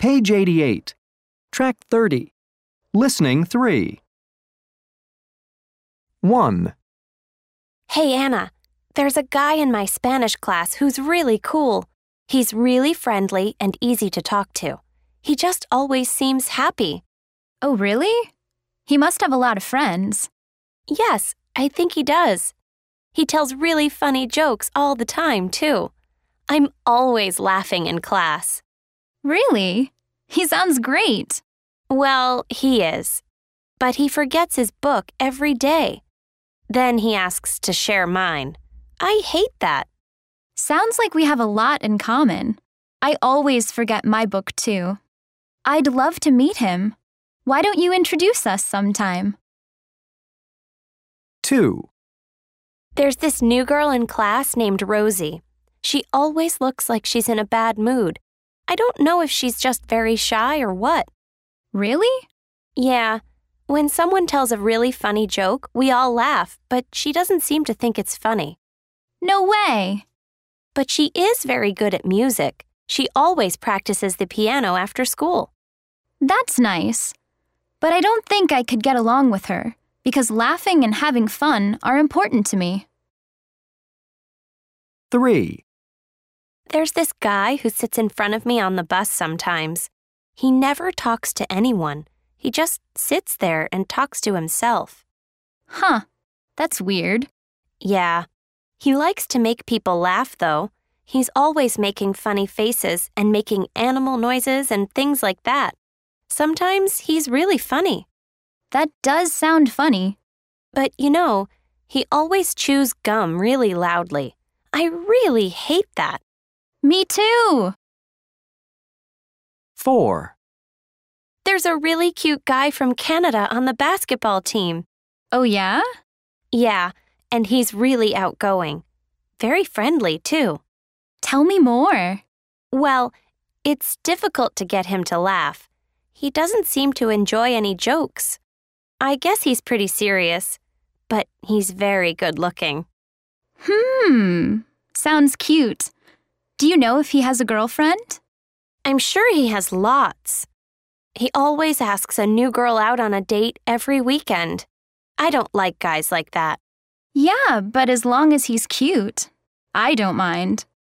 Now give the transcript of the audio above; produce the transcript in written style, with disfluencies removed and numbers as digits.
Page 88. Track 30. Listening 3. 1. Hey, Anna, there's a guy in my Spanish class who's really cool. He's really friendly and easy to talk to. He just always seems happy. Oh, really? He must have a lot of friends. Yes, I think he does. He tells really funny jokes all the time, too. I'm always laughing in class. Really? He sounds great. Well, he is. But he forgets his book every day. Then he asks to share mine. I hate that. Sounds like we have a lot in common. I always forget my book, too. I'd love to meet him. Why don't you introduce us sometime? 2. There's this new girl in class named Rosie. She always looks like she's in a bad mood. I don't know if she's just very shy or what. Really? Yeah. When someone tells a really funny joke, we all laugh, but she doesn't seem to think it's funny. No way. But she is very good at music. She always practices the piano after school. That's nice. But I don't think I could get along with her, because laughing and having fun are important to me. 3. There's this guy who sits in front of me on the bus sometimes. He never talks to anyone. He just sits there and talks to himself. Huh. That's weird. Yeah. He likes to make people laugh, though. He's always making funny faces and making animal noises and things like that. Sometimes he's really funny. That does sound funny. But he always chews gum really loudly. I really hate that. Me too. 4. There's a really cute guy from Canada on the basketball team. Oh, yeah? Yeah, and he's really outgoing. Very friendly, too. Tell me more. Well, it's difficult to get him to laugh. He doesn't seem to enjoy any jokes. I guess he's pretty serious, but he's very good-looking. Sounds cute. Do you know if he has a girlfriend? I'm sure he has lots. He always asks a new girl out on a date every weekend. I don't like guys like that. Yeah, but as long as he's cute, I don't mind.